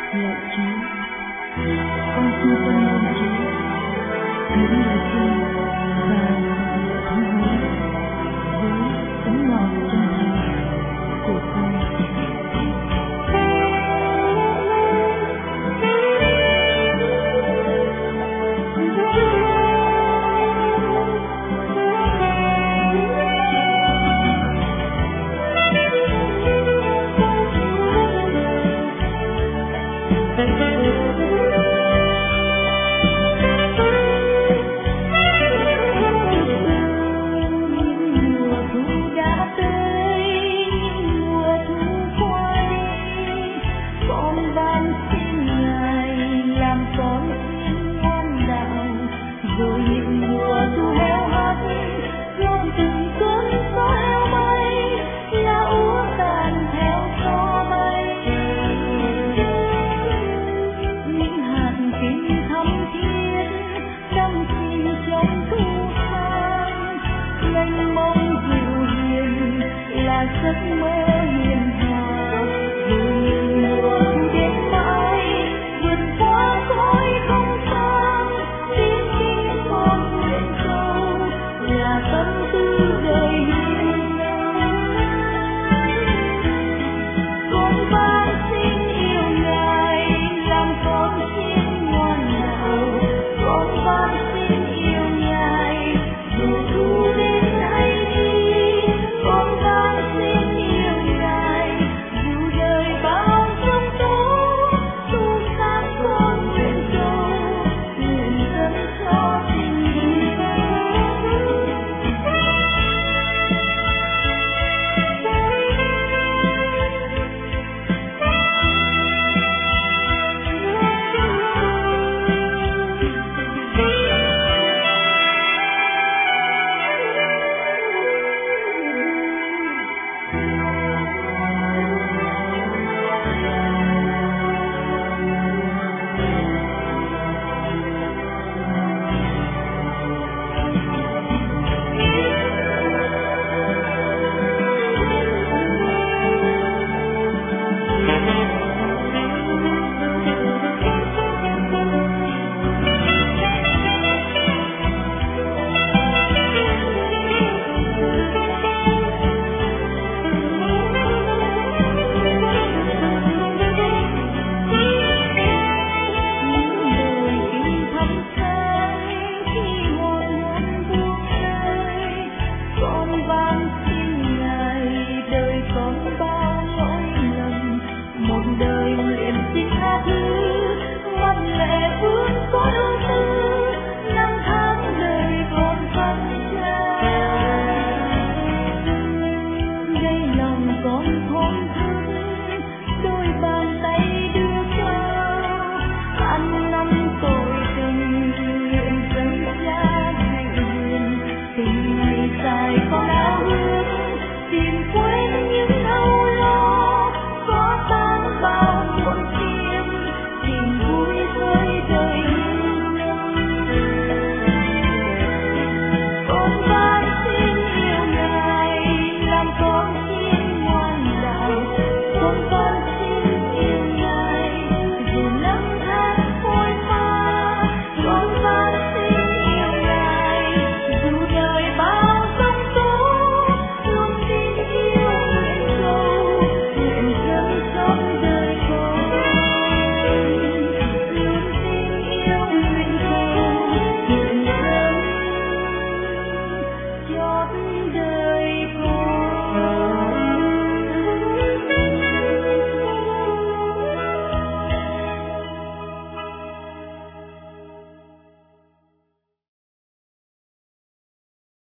Lạy Chúa, con xin dâng lên Chúa những lời xin và thống hối với tấm lòng chân thành của con. Giấc mơ hiền hòa rồi mùa thu đến mãi vượt qua cõi không gian tin tin con nguyện cầu là tâm tư đời hiền con van xin yêu ngài làm con xin ngoan đạo con van xin yêu ngài dù thu đến hay đi con van xin yêu ngài dù đời bao giông tố tu sáng con nguyện cầu nguyện dâng cho tình yêu. Đời nguyện xin tha thứ mắt lệ vương có ưu tư năm tháng đời còn phân trao đây lòng con thốn thức